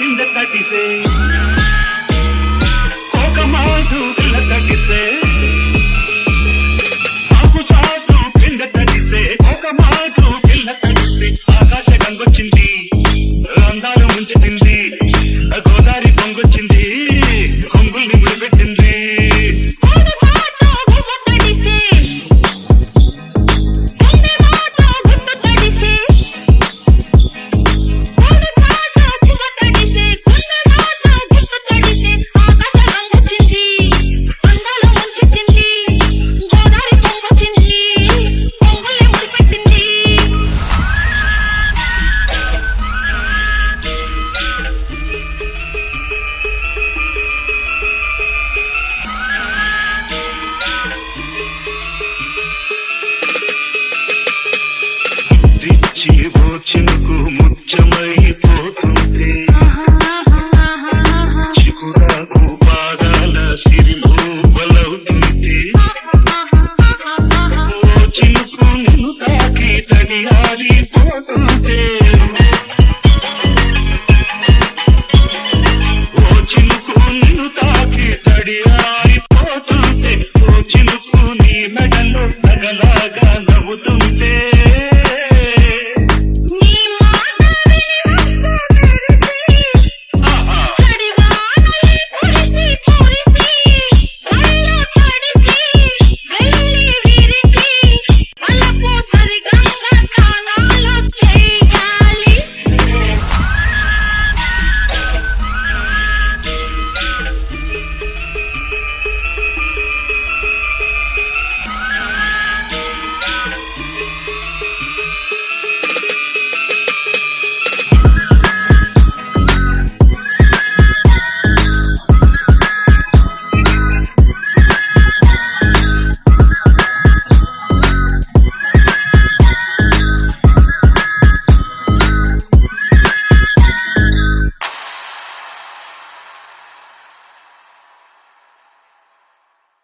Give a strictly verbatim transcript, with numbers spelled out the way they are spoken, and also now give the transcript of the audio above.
కింద తటిసే ఒక మాటు పిల్ల తటిసే ఆకు చాటు కింద తటిసే ఒక మాటు పిల్ల తటిసే ఆకాశ గంగొచ్చింది అందాలు ముంచెత్తింది గోదావరి పొంగొచ్చింది కొంగుల్ని ముడిపెట్టింది చినుకు ముత్యమైపోతుంది చికురాకు పాదాల సిరిమూవలవుతుంది ఓ చినుకు నిన్ను తాకి తడియారిపోతుంది ఓ చినుకు నిన్ను తాకి తడియారిపోతుంది ఓ చినుకు నీ మెడలో నగలాగా నవ్వుతుంటే